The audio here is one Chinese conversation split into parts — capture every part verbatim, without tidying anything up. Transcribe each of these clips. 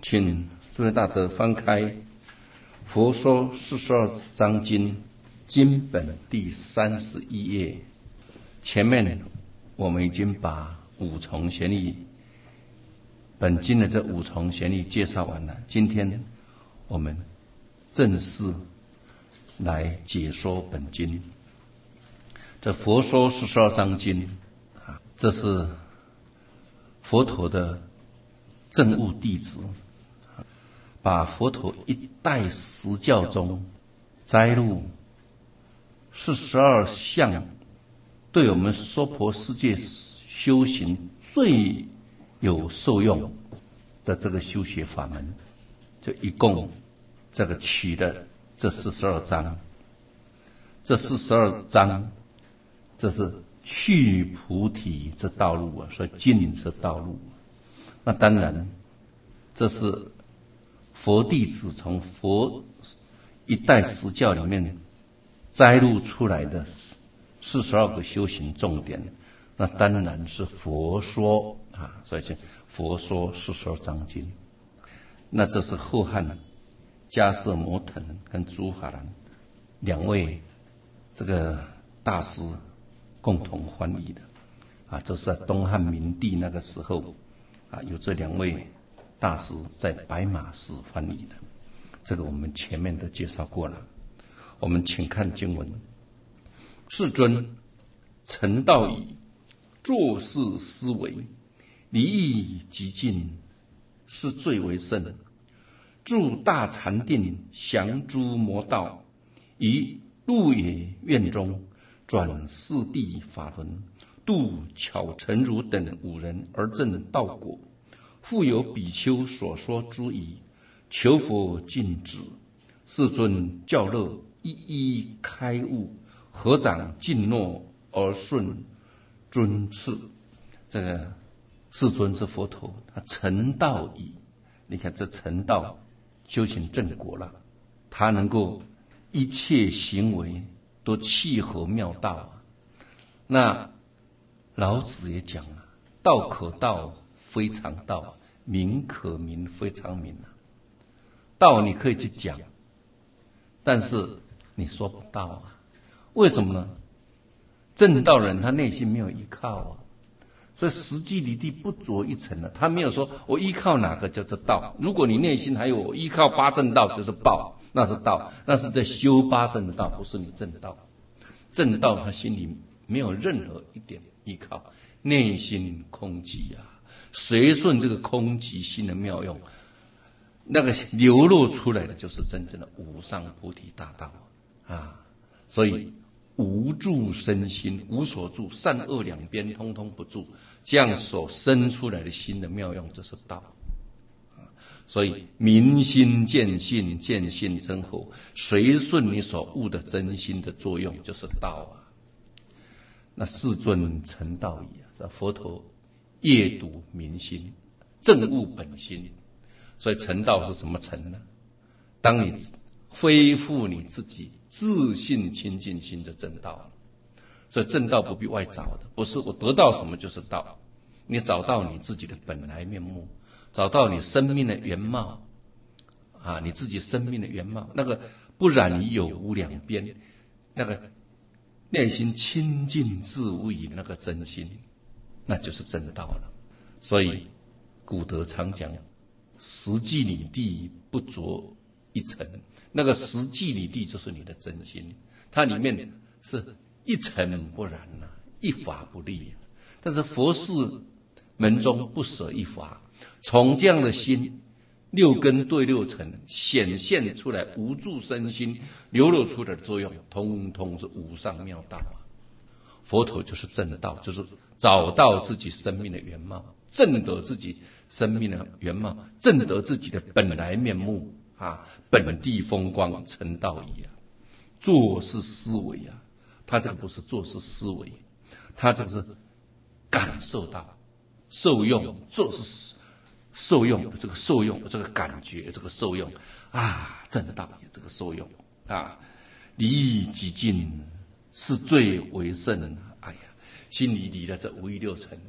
请诸位大德翻开《佛说四十二章经》经本第三十一页。前面我们已经把五重贤义本经的这五重贤义介绍完了，今天我们正式来解说本经。这佛说四十二章经啊，这是佛陀的证悟弟子，把佛陀一代实教中摘录四十二项对我们娑婆世界修行最有受用的这个修学法门，就一共这个取的这四十二章，这四十二章，这是去菩提之道路啊，所以尽是道路。那当然，这是佛弟子从佛一代实教里面摘录出来的四十二个修行重点，那当然是佛说啊，所以是佛说四十二章经。那这是后汉迦摄摩腾跟竺法兰两位这个大师共同翻译的啊，这是在东汉明帝那个时候啊，有这两位大师在白马寺翻译的，这个我们前面都介绍过了。我们请看经文：世尊，成道已，作是思维，离意极尽，是最为甚。住大禅定，降诸魔道，于鹿野苑中，转四谛法轮，度巧成如等五人而证道果。复有比丘所说诸疑，求佛禁止。世尊教乐，一一开悟，合掌敬诺而顺尊敕。这个世尊是佛陀，他成道已。你看这成道修行正果了，他能够一切行为都契合妙道啊。那老子也讲了，道可道非常道，名可名非常名啊。道你可以去讲，但是你说不到啊。为什么呢？正道人他内心没有依靠啊，所以实际离地不着一层了。他没有说我依靠哪个叫做道。如果你内心还有我依靠八正道就是报，那是道，那是在修八正的道，不是你正道。正道他心里没有任何一点依靠，内心空寂啊，随顺这个空寂心的妙用，那个流露出来的就是真正的无上菩提大道啊。所以无住身心，无所住，善恶两边通通不住，这样所生出来的心的妙用就是道。所以明心见性，见性真佛，随顺你所悟的真心的作用就是道啊。那世尊成道已啊，这佛陀夜读明心，证悟本心。所以成道是什么成呢？当你恢复你自己自信清净心的正道。所以正道不必外找的，不是我得到什么就是道，你找到你自己的本来面目，找到你生命的原貌啊，你自己生命的原貌，那个不染于有无两边，那个内心清净自无以那个真心，那就是正道了。所以古德常讲，实际里地不着一层，那个实际里地就是你的真心，它里面是一尘不染啊，一法不立。但是佛事门中不舍一法，从这样的心六根对六尘显现出来，无住身心流露出来的作用，通通是无上妙道啊。佛陀就是正道，就是找到自己生命的原貌，证得自己生命的原貌，证得自己的本来面目啊，本地风光，成道已啊。做是思维啊，他这个不是做是思维，他这个是感受到受用，做是受用这个受用这个感觉，这个受用啊，正道这个受用啊，离意极尽，是最为甚。哎呀，心里离了这五欲六尘，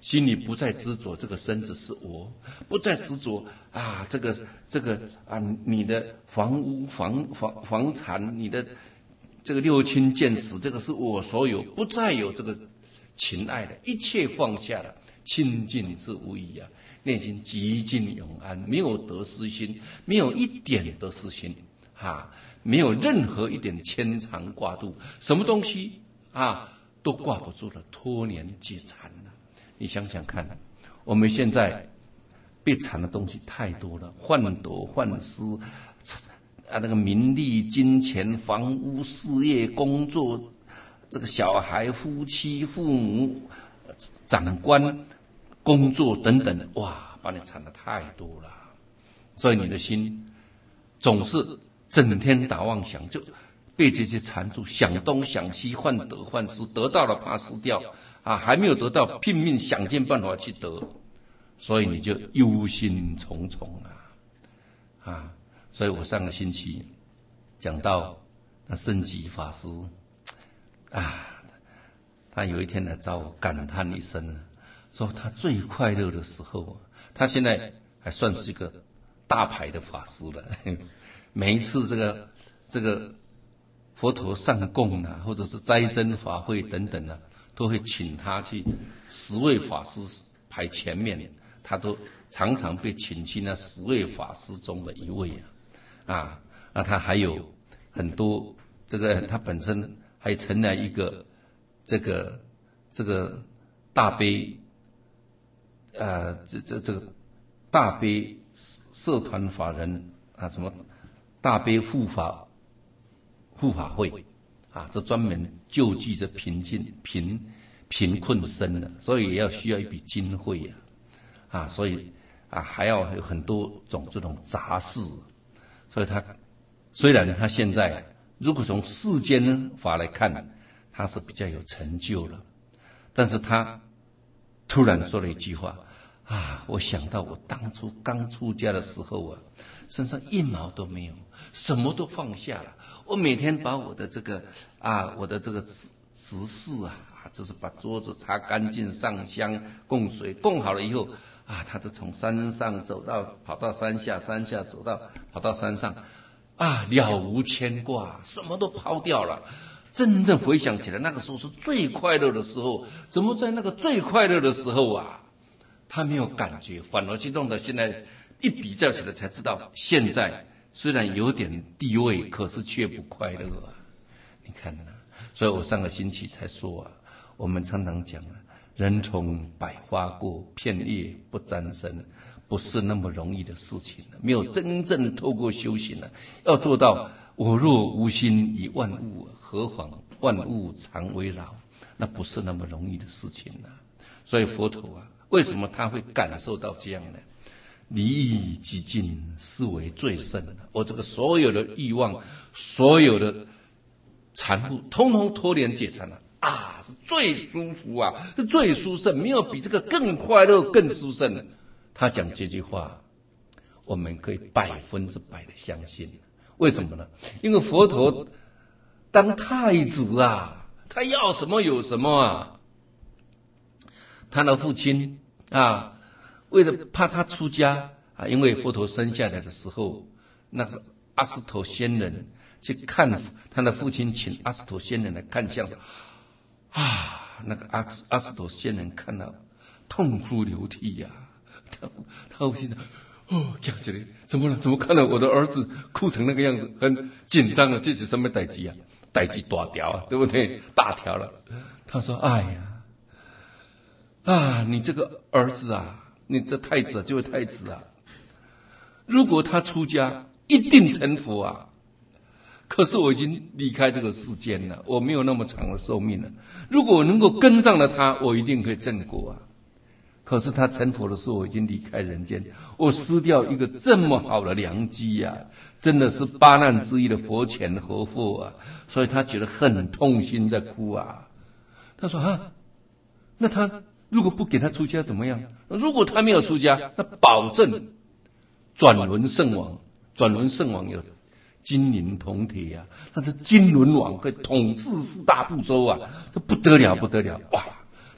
心里不再执着这个身子是我，不再执着啊这个这个啊你的房屋房房房产，你的这个六亲见识，这个是我所有，不再有这个情爱了，一切放下了，清净之无疑啊，内心极静永安，没有得失心，没有一点得失心啊，没有任何一点牵肠挂肚，什么东西啊都挂不住了，脱年解缠了。你想想看，我们现在被缠的东西太多了，患得患失啊，那个名利、金钱、房屋、事业、工作，这个小孩、夫妻、父母、长官、工作等等，哇，把你缠的太多了。所以你的心总是整天打妄想，就被这些缠住，想东想西，患得患失，得到了怕失掉啊，还没有得到，拼命想尽办法去得，所以你就忧心忡忡啊啊！所以我上个星期讲到那圣极法师啊，他有一天来找我感叹一声，说他最快乐的时候，他现在还算是一个大牌的法师了。每一次这个这个佛陀上供啊，或者是斋僧法会等等啊，都会请他去十位法师排前面，他都常常被请去那十位法师中的一位啊。啊，那他还有很多这个，他本身还成了一个这个这个大悲呃这这这个大悲社团法人啊，什么大悲护法护法会啊，这专门救济这贫尽贫贫困生的，所以也要需要一笔经费啊啊，所以啊还要有很多种这种杂事。所以他虽然他现在如果从世间法来看，他是比较有成就了，但是他突然说了一句话啊，我想到我当初刚出家的时候啊，身上一毛都没有，什么都放下了，我每天把我的这个啊我的这个执事啊，就是把桌子擦干净，上香供水，供好了以后啊，他就从山上走到跑到山下，山下走到跑到山上啊，了无牵挂，什么都抛掉了。真正回想起来，那个时候是最快乐的时候，怎么在那个最快乐的时候啊，他没有感觉，反而去弄得现在一比较起来才知道，现在虽然有点地位，可是却不快乐啊。你看啊，所以我上个星期才说啊，我们常常讲啊，人从百花过，片叶不沾身，不是那么容易的事情，没有真正透过修行了，要做到我若无心以万物，何妨万物常为扰，那不是那么容易的事情了。所以佛陀啊，为什么他会感受到这样呢？离欲极尽，是为最胜的。我这个所有的欲望，所有的缠缚，通通脱连解缠了啊，是最舒服啊，是最殊胜，没有比这个更快乐、更殊胜的。他讲这句话，我们可以百分之百的相信。为什么呢？因为佛陀当太子啊，他要什么有什么啊。他的父亲啊，为了怕他出家啊，因为佛陀生下来的时候，那个阿斯陀仙人去看他的父亲，请阿斯陀仙人来看相啊，那个阿阿斯陀仙人看到痛哭流涕呀、啊，他他父亲哦，讲起来怎么了？怎么看到我的儿子哭成那个样子，很紧张了，这是什么代志啊？代志大条啊，对不对？大条了。他说：“哎呀。”啊，你这个儿子啊，你这太子啊，这位太子啊，如果他出家，一定成佛啊。可是我已经离开这个世间了，我没有那么长的寿命了。如果我能够跟上了他，我一定可以正果啊。可是他成佛的时候，我已经离开人间，我失掉一个这么好的良机呀、啊，真的是八难之一的佛前活佛啊。所以他觉得很痛心，在哭啊。他说啊，那他如果不给他出家怎么样？如果他没有出家，那保证转轮圣王。转轮圣王有金银铜铁啊，他是金轮王，可以统治四大部洲啊，这不得了不得了！哇，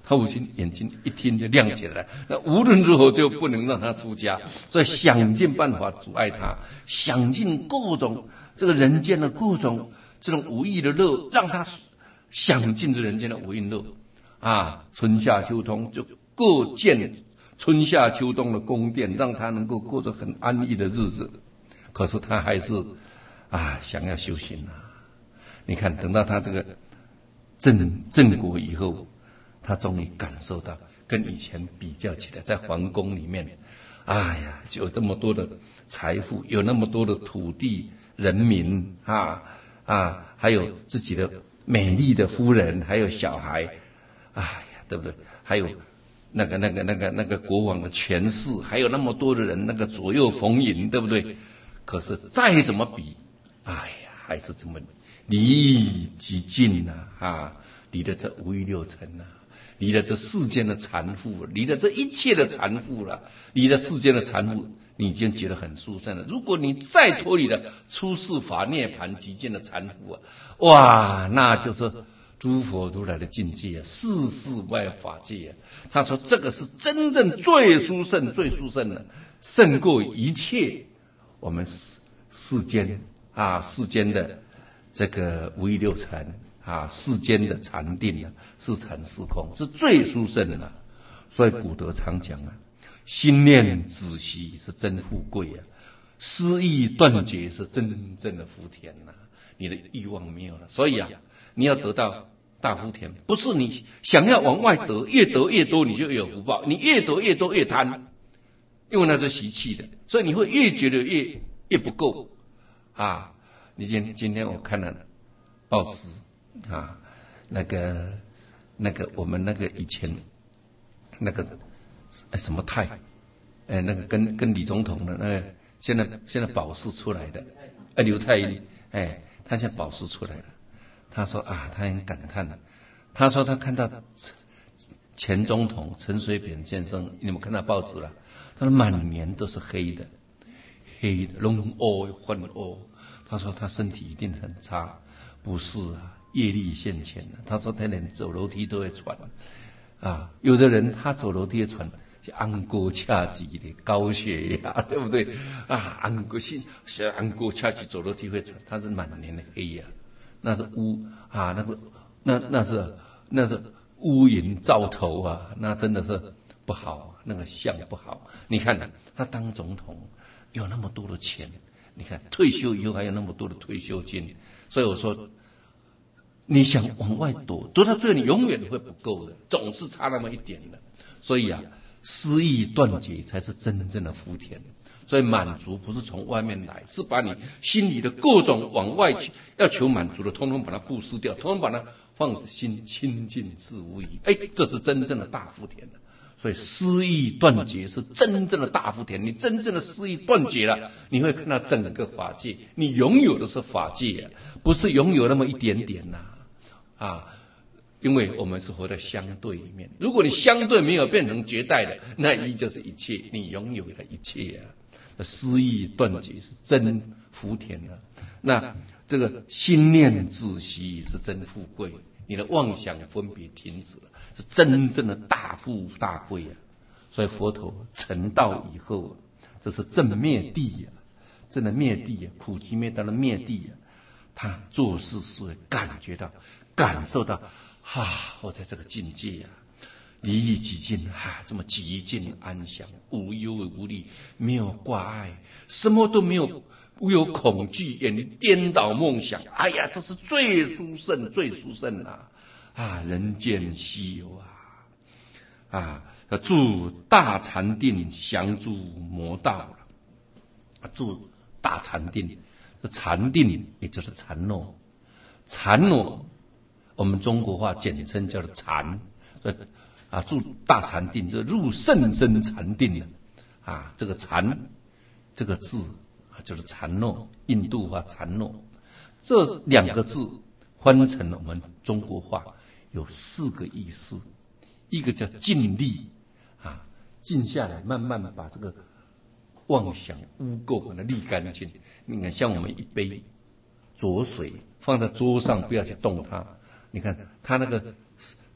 他母亲眼睛一听就亮起来，那无论如何就不能让他出家，所以想尽办法阻碍他，想尽各种这个人间的各种这种无意的乐，让他享尽这人间的无意乐啊！春夏秋冬就各建春夏秋冬的宫殿，让他能够过着很安逸的日子。可是他还是啊想要修行啊！你看，等到他这个正正果以后，他终于感受到，跟以前比较起来，在皇宫里面，哎呀，就有这么多的财富，有那么多的土地、人民啊啊，还有自己的美丽的夫人，还有小孩，哎呀，对不对？还有那个那个那个那个国王的权势，还有那么多的人，那个左右逢迎，对不对？可是再怎么比，哎呀，还是这么离极近呐啊！离了这五欲六尘呐、啊，离了这世间的缠缚，离了这一切的缠缚了，离了世间的缠缚，你已经觉得很殊胜了。如果你再脱离了出世法涅槃极尽的缠缚啊，哇，那就是诸佛如来的境界啊，世世外法界啊。他说这个是真正最殊胜、最殊胜的，胜过一切我们世世间啊世间的这个五欲六尘。啊，世间的禅定啊，是禅是空，是最殊胜的、啊。所以古德常讲啊，心念止息是真富贵啊，失意断绝是真正的福田呐、啊。你的欲望没有了，所以啊，你要得到大福田，不是你想要往外得，越得越多你就越有福报，你越得越多越贪，因为那是习气的，所以你会越觉得越越不够啊。你今今天我看了报纸。啊，那个那个我们那个以前那个什么泰，哎，那个跟跟李总统的那个，现在现在保释出来的，哎，刘太英，哎，他现在保释出来了。他说啊，他很感叹了，他说他看到前总统陈水扁先生，你们看到报纸了？他说满脸都是黑的，黑的，拢乌混乌。他说他身体一定很差，不是啊。业力现前了，他说他连走楼梯都会喘啊，有的人他走楼梯会喘，是安过恰吉的高血压，对不对啊？安过心是安过恰吉走楼梯会喘，他是满脸的黑呀、啊，那是乌啊，那是那那是那是乌云罩头啊，那真的是不好，那个相不好。你看他当总统有那么多的钱，你看退休以后还有那么多的退休金，所以我说。你想往外躲，躲到最后你永远会不够的，总是差那么一点的。所以啊，失意断绝才是真正的福田。所以满足不是从外面来，是把你心里的各种往外去要求满足的，通通把它布施掉，通通把它放心清净自无疑。哎，这是真正的大福田了。所以失意断绝是真正的大福田。你真正的失意断绝了，你会看到整个法界，你拥有的是法界啊，不是拥有那么一点点呐、啊。啊，因为我们是活在相对里面。如果你相对没有变成绝代的，那一就是一切，你拥有了一切啊。失意断绝是真福田啊。那这个心念止息是真富贵，你的妄想分别停止了，是真正的大富大贵啊。所以佛陀成道以后，这是正灭地啊，真的灭地啊，苦集灭道的灭地啊。他做事是感觉到。感受到，哈、啊，我在这个境界啊，离欲极尽，哈、啊，这么极尽安详，无忧无虑，没有挂碍，什么都没有，无有恐惧，远离颠倒梦想。哎呀，这是最殊胜，最殊胜啊！啊，人间稀有啊！啊，住大禅定，降诸魔道了。住大禅定，这禅定也就是禅诺，禅诺。我们中国话简称叫做禅，啊，住大禅定就入甚深禅定了啊。这个禅这个字啊，就是禅诺，印度话禅诺。这两个字翻成我们中国话有四个意思，一个叫静力啊，静下来，慢慢把这个妄想污垢把它沥干净。你看，像我们一杯浊水放在桌上，不要去动它。你看它那个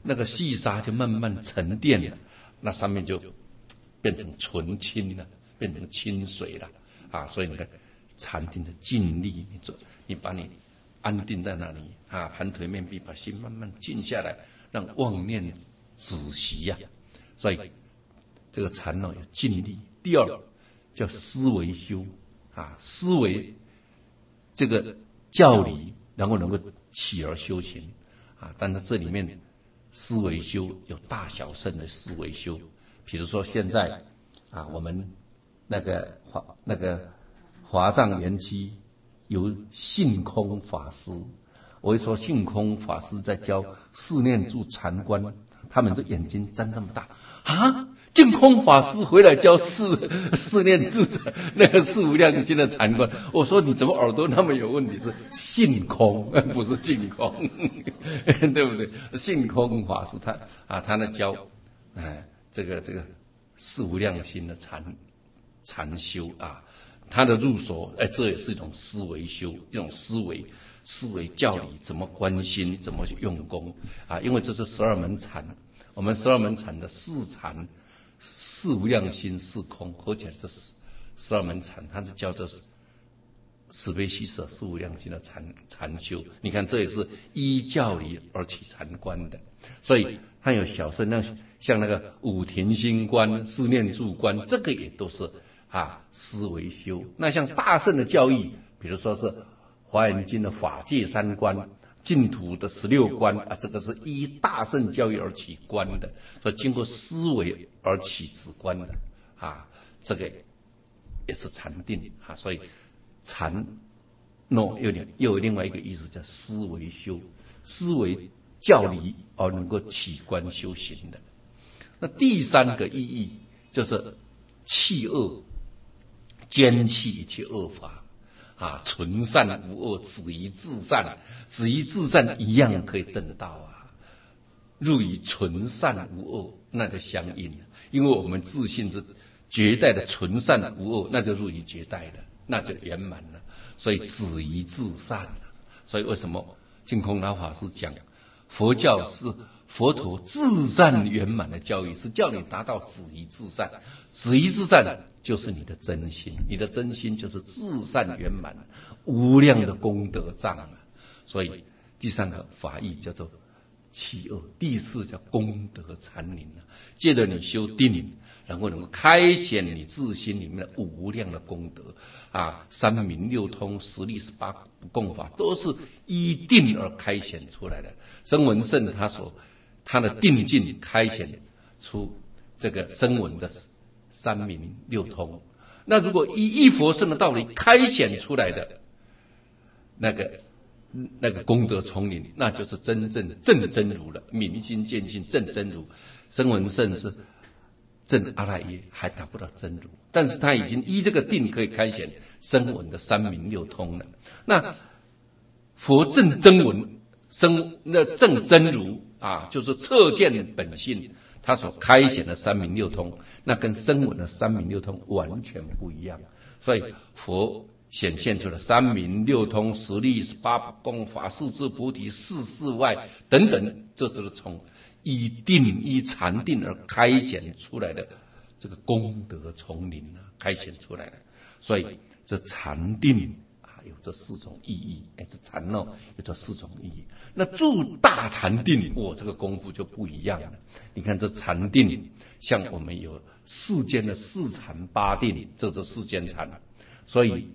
那个细沙就慢慢沉淀了，那上面就变成纯清了，变成清水了啊！所以你看禅定的静力，你做你把你安定在那里啊，盘腿面壁，把心慢慢静下来，让妄念止息呀、啊。所以这个禅呢有静力。第二叫思维修啊，思维这个教理，然后能够起而修行啊。但是这里面思维修有大小乘的思维修，比如说现在啊，我们那个华那个华藏园区有性空法师，我一说性空法师在教四念住禅观，他们的眼睛睁这么大啊！净空法师回来教四四念住那个四无量心的禅观，我说你怎么耳朵那么有问题？是性空，不是净空，对不对？性空法师他啊，他那教哎这个这个四无量心的禅禅修啊，他的入手哎，这也是一种思维修，一种思维思维教理，怎么观心，怎么去用功啊？因为这是十二门禅，我们十二门禅的四禅。四无量心四空，合起来是十二门禅，它是叫做慈悲喜舍四无量心的禅禅修。你看，这也是依教理而起禅观的，所以它有小乘，那像那个五停心观、四念住观，这个也都是啊思维修。那像大乘的教义，比如说是华严经的法界三观。净土的十六观啊，这个是依大乘教育而起观的，所以经过思维而起止观的啊，这个也是禅定啊。所以禅诺有点又有另外一个意思叫思维修，思维教理而能够起观修行的。那第三个意义就是弃恶，坚弃一切恶法。啊，纯善无恶，止于至善，止于至善一样可以证道啊。入于纯善无恶，那就相应了，因为我们自信是绝代的纯善无恶，那就入于绝代了，那就圆满了。所以止于至善了。所以为什么净空老法师讲，佛教是佛陀至善圆满的教育，是叫你达到止于至善，止于至善。就是你的真心，你的真心就是至善圆满，无量的功德藏啊。所以第三个法义叫做弃恶，第四叫功德禅林啊。借着你修定，然后能够开显你自心里面的无量的功德啊，三明六通、十力、十八不共法，都是依定而开显出来的。声闻圣他所他的定境开显出这个声闻的三明六通，那如果依一佛圣的道理开显出来的那个那个功德丛林，那就是真正正真如了，明心见性正真如。声闻圣是正阿赖耶，还达不到真如，但是他已经依这个定可以开显声闻的三明六通了。那佛正真闻生那正真如啊，就是彻见本性，他所开显的三明六通，那跟声闻的三明六通完全不一样。所以佛显现出了三明六通、十力、十八不共法、四智菩提、四事外等等，这都是从依定依禅定而开显出来的这个功德丛林啊，开显出来的。所以这禅定啊有这四种意义，哎，这禅哦有这四种意义。那住大禅定，我、哦、这个功夫就不一样了。你看这禅定，像我们有世间的四禅八定，这是世间禅，所以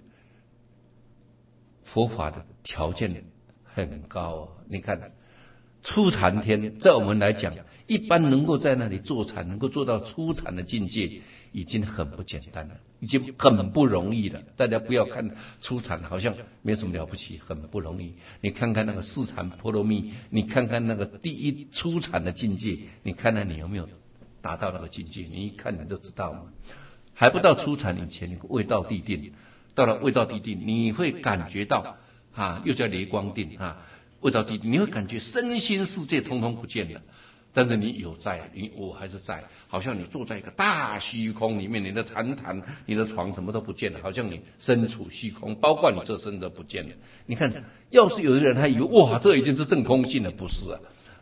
佛法的条件很高啊。你看初禅天，在我们来讲，一般能够在那里坐禅，能够做到初禅的境界，已经很不简单了，已经很不容易了。大家不要看初禅好像没什么了不起，很不容易。你看看那个四禅波罗蜜，你看看那个第一初禅的境界，你看看你有没有达到那个境界？你一看你就知道嘛。还不到初禅以前，你未到地定，到了未到地定，你会感觉到啊，又叫雷光定啊。未到地定，你会感觉身心世界通通不见了，但是你有在，你我还是在，好像你坐在一个大虚空里面，你的禅坛、你的床什么都不见了，好像你身处虚空，包括你这身都不见了。你看，要是有的人他以为哇，这已经是正空性了，不是啊？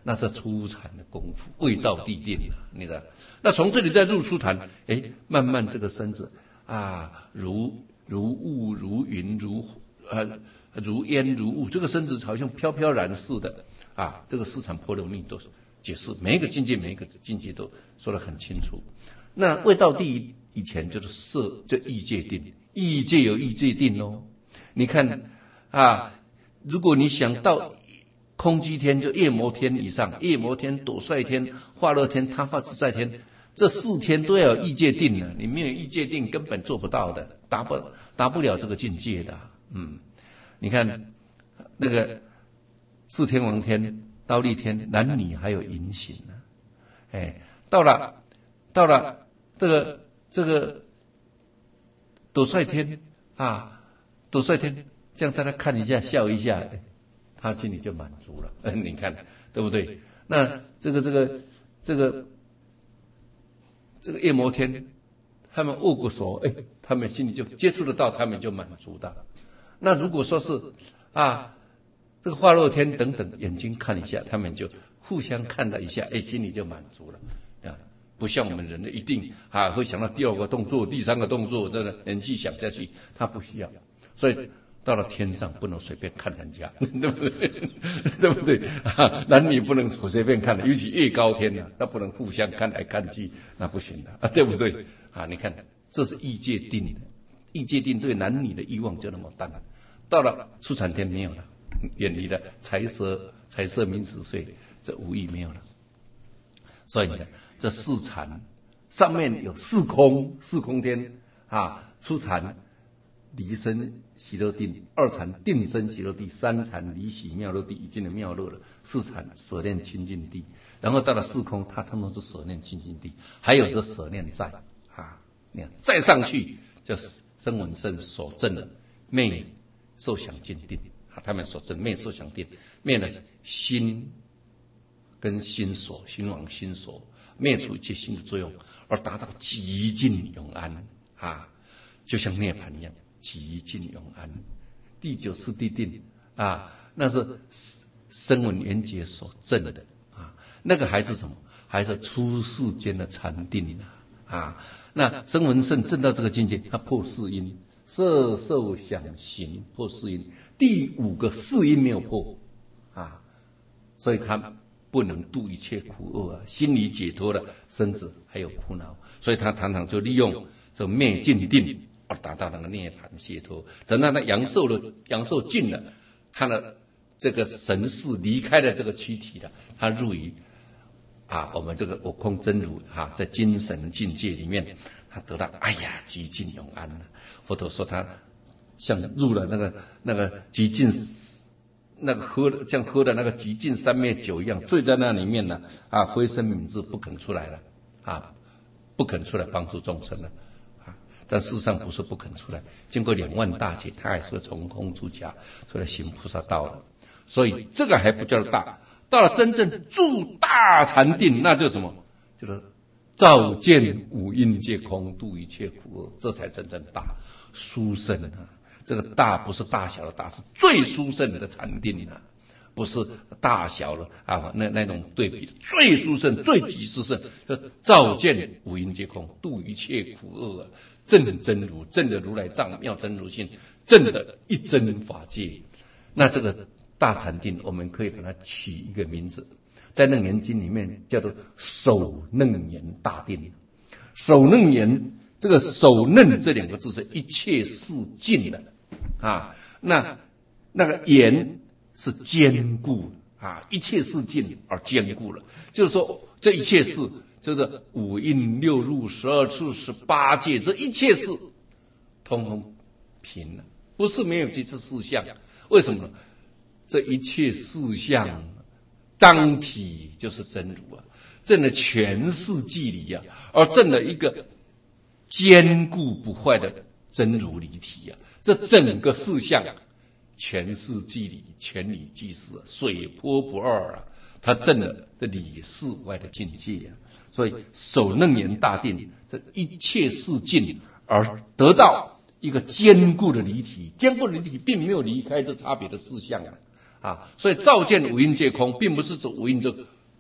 那是初禅的功夫，未到地定啊，你知道？那从这里再入初禅，哎，慢慢这个身子啊，如如雾如云如呃如烟如雾，这个身子好像飘飘然似的啊。这个四禅波罗蜜都解释，每一个境界每一个境界都说得很清楚。那未到地以前就是色，就异界定，异界有异界定哦。你看啊，如果你想到空寂天，就夜摩天以上，夜摩天、斗率天、化乐天、他化自在天，这四天都要有异界定了。你没有异界定，根本做不到的，达不达不了这个境界的。嗯，你看那个四天王天、忉利天，男女还有隐形呢。哎，到了到了这个这个斗率天啊，斗率天，这样大家看一下，笑一下。他心里就满足了，嗯，你看对不对？那这个这个这个这个夜摩天，他们握过手，哎，他们心里就接触得到，他们就满足的。那如果说是啊，这个化乐天等等，眼睛看一下，他们就互相看了一下，哎，心里就满足了啊。不像我们人的一定啊会想到第二个动作、第三个动作，这个人去想下去，他不需要，所以。到了天上不能随便看人家，对不对？对不对？啊，男女不能随便看的，尤其越高天啊，那不能互相看来看去，那不行的啊，对不对？啊，你看，这是异界定的，异界定对男女的欲望就那么淡。到了初禅天没有了，远离了财色、财色名食睡，这无欲没有了。所以呢，这四禅上面有四空，四空天啊，初禅。离身喜乐定，二禅定身喜乐地，三禅离喜妙乐地，已经的妙乐了。四禅舍念清净地，然后到了四空，它通通是舍念清净地，还有这舍念在啊，你看再上去就是声闻圣所证的昧受想净定啊，他们所证昧受想定，灭了心跟心所，心王心所，灭除一切心的作用，而达到极尽永安啊，就像涅槃一样。极尽永安，第九次地定啊，那是声闻缘觉所证的啊，那个还是什么？还是出世间的禅定啊啊！那声闻圣证到这个境界，他破四因，色受想行破四因，第五个四因没有破啊，所以他不能度一切苦厄啊，心里解脱了，身子还有苦恼，所以他常常就利用这灭尽定。而达到那个涅槃解脱，等到他阳寿了，阳寿尽了，他的这个神识离开了这个躯体了，他入于啊我们这个我空真如哈、啊，在精神境界里面，他得到哎呀极尽永安了。佛陀说他像入了那个那个极尽那个喝了像喝的那个极尽三昧酒一样，醉在那里面呢啊，灰身泯智不肯出来了啊，不肯出来帮助众生了。但事实上不是不肯出来，经过两万大劫，他还是从空出家，出来行菩萨道了。所以这个还不叫大，到了真正住大禅定，那就什么？就是照见五蕴皆空，度一切苦厄，这才真正大殊胜啊！这个大不是大小的大，是最殊胜的禅定啊！不是大小了啊，那那种对比，最殊胜、最极殊胜，就照见五蕴皆空，度一切苦厄啊！证真如，证的如来藏妙真如性，证的一真法界。那这个大禅定，我们可以把它取一个名字，在楞严经里面叫做首楞严大定。首楞严，这个首楞这两个字是一切事尽的啊，那那个严是坚固啊，一切事尽而坚固了，就是说这一切事。就是五蕴六入十二处十八界，这一切事通通平了，不是没有这次事项。为什么呢？这一切事项当体就是真如啊，证了全世纪理啊，而证了一个坚固不坏的真如离体啊，这整个事项全世纪理，全理即是水波不二啊，他证了这理事外的境界啊。所以首楞严大定，这一切事尽而得到一个坚固的离体，坚固的离体并没有离开这差别的事项啊，啊，所以照见五蕴皆空，并不是指五蕴就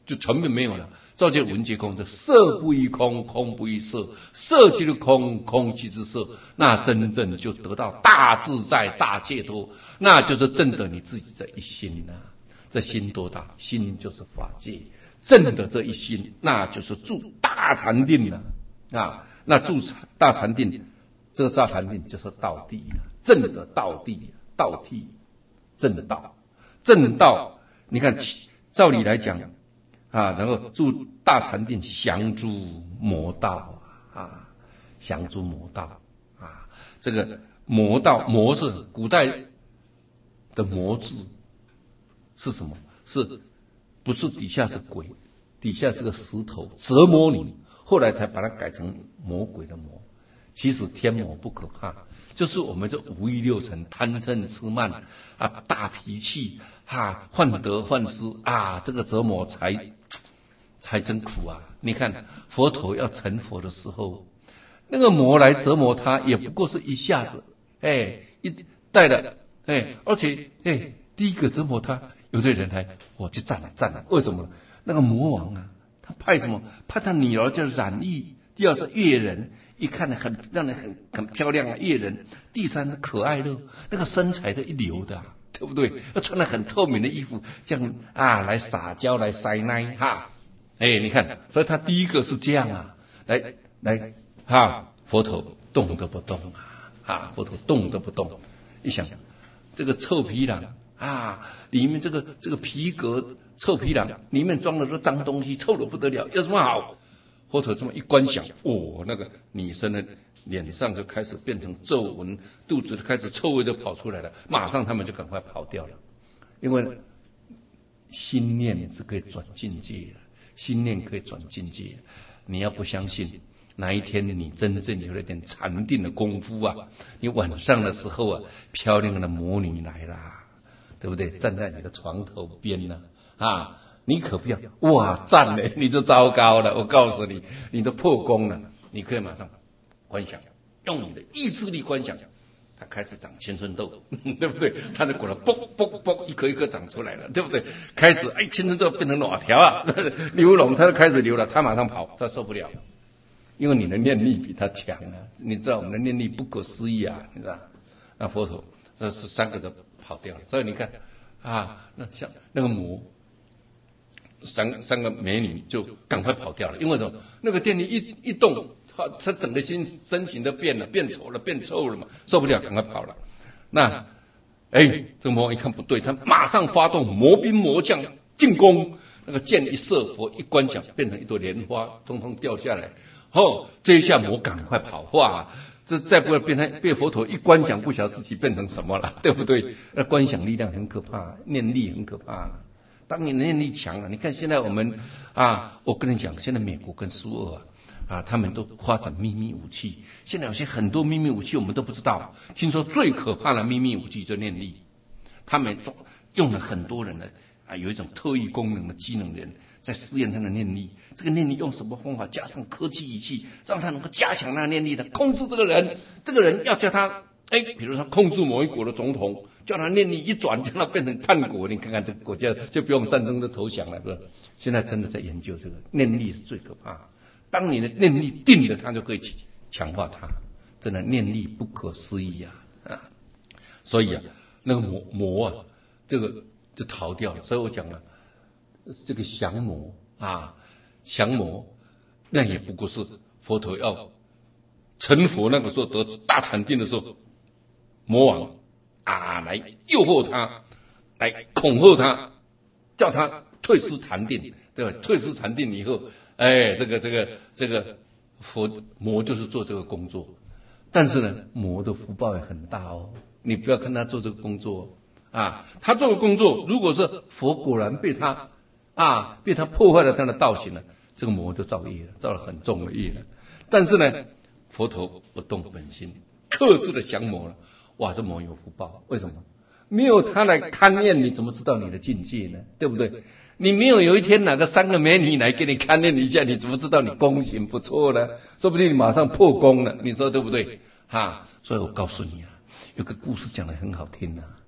就全面没有了。照见文皆空，这色不异空，空不异色，色即是空，空即是色，那真正就得到大自在、大解脱，那就是证得你自己的一心啊。这心多大？心就是法界，证的这一心，那就是住大禅定了啊。那住大禅定，这个大禅定就是道地了，证的道地，道地证道，证道。你看，照理来讲啊，然后住大禅定，降诸魔道啊，降诸魔道啊。这个魔道，魔是古代的魔字是什么？是不是底下是鬼？底下是个石头折磨你，后来才把它改成魔鬼的魔。其实天魔不可怕，就是我们这五欲六尘贪嗔痴慢啊，大脾气啊，患得患失啊，这个折磨才才真苦啊！你看佛陀要成佛的时候，那个魔来折磨他，也不过是一下子，哎，一带了，哎，而且哎，第一个折磨他，有的人还我就赞了赞了，为什么？那个魔王啊，他派什么？派他女儿叫冉玉，第二是越人。一看呢，很让人很很漂亮啊，越人。第三是可爱乐，那个身材的一流的、啊，对不对？要穿得很透明的衣服，这样啊来撒娇来塞奶哈。哎，你看，所以他第一个是这样啊，来来哈，佛陀动都不动啊，啊，佛陀动都不动。一想，这个臭皮囊啊，里面这个这个皮革臭皮囊里面装的都脏东西，臭得不得了，有什么好？佛陀这么一观想，哦，那个女生的脸上就开始变成皱纹，肚子开始臭味就跑出来了，马上他们就赶快跑掉了。因为心念是可以转境界的，心念可以转境界。你要不相信，哪一天你真正有了点禅定的功夫啊，你晚上的时候啊，漂亮的魔女来啦，对不对？站在你的床头边呢啊。啊你可不要哇赞嘞，你就糟糕了。我告诉你，你都破功了。你可以马上观想，用你的意志力观想，它开始长青春痘，对不对？它的果然啵啵啵一颗一颗长出来了，对不对？开始哎，青春痘变成哪条啊？流脓，它就开始流了，它马上跑，它受不了，因为你的念力比它强啊。你知道我们的念力不可思议啊，你知道？那佛陀那是三个都跑掉了，所以你看啊，那像那个魔。三三个美女就赶快跑掉了，因为什么？那个电力一一动，她她整个心身形都变了，变丑了，变臭了嘛，受不了，赶快跑了。那哎，这个魔王一看不对，他马上发动魔兵魔将进攻，那个箭一射，佛一观想，变成一朵莲花，通通掉下来。哦，这一下魔赶快跑，哇！这再不要变成被佛陀一观想，不晓得自己变成什么了，对不对？那观想力量很可怕，念力很可怕。当你念力强了，你看现在我们啊，我跟你讲，现在美国跟苏俄啊，啊，他们都发展秘密武器。现在有些很多秘密武器我们都不知道。听说最可怕的秘密武器就念力，他们用了很多人的啊，有一种特异功能的机能人在试验他的念力。这个念力用什么方法？加上科技仪器，让他能够加强那个念力的控制这个人。这个人要叫他哎，比如说控制某一国的总统。叫他念力一转，叫他变成叛国，你看看这个国家就不用战争的投降了，是吧？现在真的在研究这个念力是最可怕的。当你的念力定了，他就可以强化它。真的念力不可思议啊！啊，所以啊，那个魔魔啊，这个就逃掉了。所以我讲了，这个降魔啊，降魔那也不过是佛陀要成佛那个时候得大禅定的时候，魔王。啊，来诱惑他，来恐吓他，叫他退出禅定，对吧？退出禅定以后，哎，这个这个这个佛魔就是做这个工作，但是呢，魔的福报也很大哦。你不要看他做这个工作啊，他做的工作，如果是佛果然被他啊被他破坏了他的道行了，这个魔就造业了，造了很重的业了。但是呢，佛陀不动本心，克制的降魔了。哇，这魔有福报，为什么？没有他来勘验，你怎么知道你的境界呢？对不对？你没有有一天哪个三个美女来给你勘验一下，你怎么知道你功行不错呢？说不定你马上破功了，你说对不对？哈，所以我告诉你啊，有个故事讲得很好听啊。